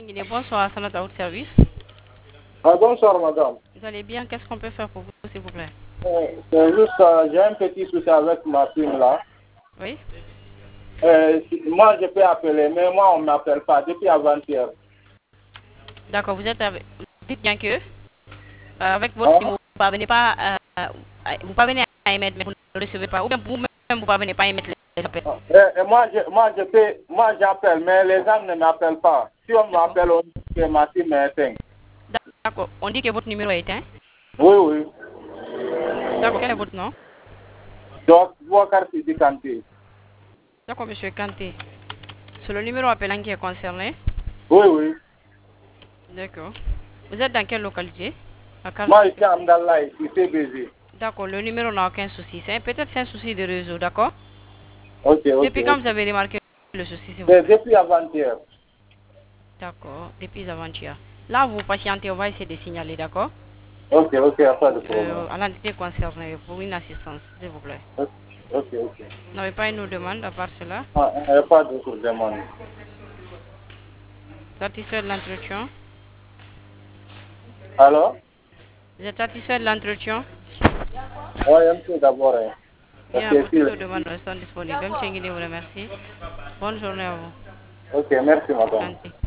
Bonsoir, Sanata Haute Service. Ah, bonsoir, madame. Vous allez bien? Qu'est-ce qu'on peut faire pour vous, s'il vous plaît? C'est juste, j'ai un petit souci avec ma prime là. Oui? Moi, je peux appeler, mais moi, on ne m'appelle pas depuis avant-hier. D'accord, vous êtes avec... Dites bien que avec votre SIM, Hein? vous ne parvenez pas vous parvenez à émettre, mais vous ne recevez pas. Ou bien vous-même, vous ne parvenez pas à émettre les appels. Moi, j'appelle, mais les gens ne m'appellent pas. Si on D'accord. m'appelle, on dit que ma SIM est éteinte. D'accord. On dit que votre numéro est éteint. Oui, oui. D'accord. Quel est votre nom? Donc, Bouakar Sidi Kanté. D'accord, monsieur Kanté. C'est le numéro appelant qui est concerné. Oui, oui. D'accord. Vous êtes dans quelle localité? À quel Moi, quartier? ici, Amdallah, ici, c'est busy. D'accord, le numéro n'a aucun souci. Peut-être c'est un souci de réseau, d'accord? Ok, ok, Depuis quand ok. vous avez remarqué le souci, s'il vous C'est plaît? depuis avant-hier. D'accord, depuis avant-hier. Là, vous patientez, on va essayer de signaler, d'accord? Ok, ok, y a pas de problème. À l'entité concernée pour une assistance, s'il vous plaît. Ok, ok, ok. Vous n'avez pas une autre demande à part cela? Ah, y a pas de demande. Satisfait de l'entretien? Alors? Vous êtes satisfait de l'entretien? Oui, un peu d'abord. Hein. Parce Bien, que pour si... toute autre demande, nous sommes disponibles. Monsieur Nguyen vous remercie. Bonne journée à vous. Ok, merci, Monsieur madame. Kanté.